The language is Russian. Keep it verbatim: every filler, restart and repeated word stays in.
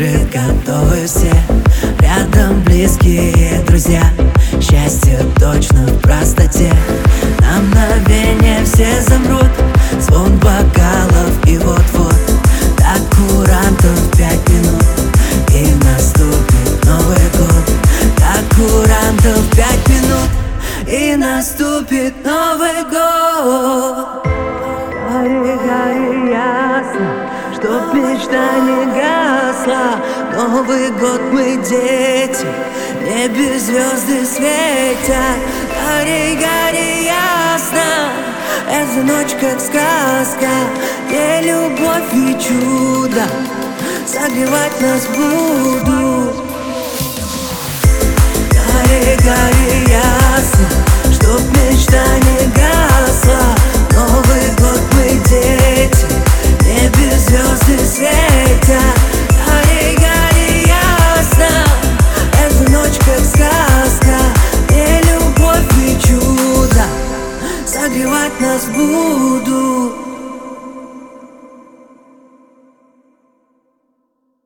открыт, готовы все. Рядом близкие друзья, счастье точно в простоте. На мгновение все замрут, звон бокалов и вот-вот так курантов пять минут, и наступит Новый год. Так курантов пять минут, и наступит Новый год. Гори, гори ясно, чтоб мечта не гасла. Новый год мы дети, в небе звезды светят. Гори, гори ясно, эта ночь как сказка, где любовь и чудо согревать нас будут. Гори, гори ясно, чтоб мечта не гасла. Новый год мы дети, в небе звезды светят. Гори, гори ясно, эта ночь как сказка, где любовь и чудо согревать нас будут.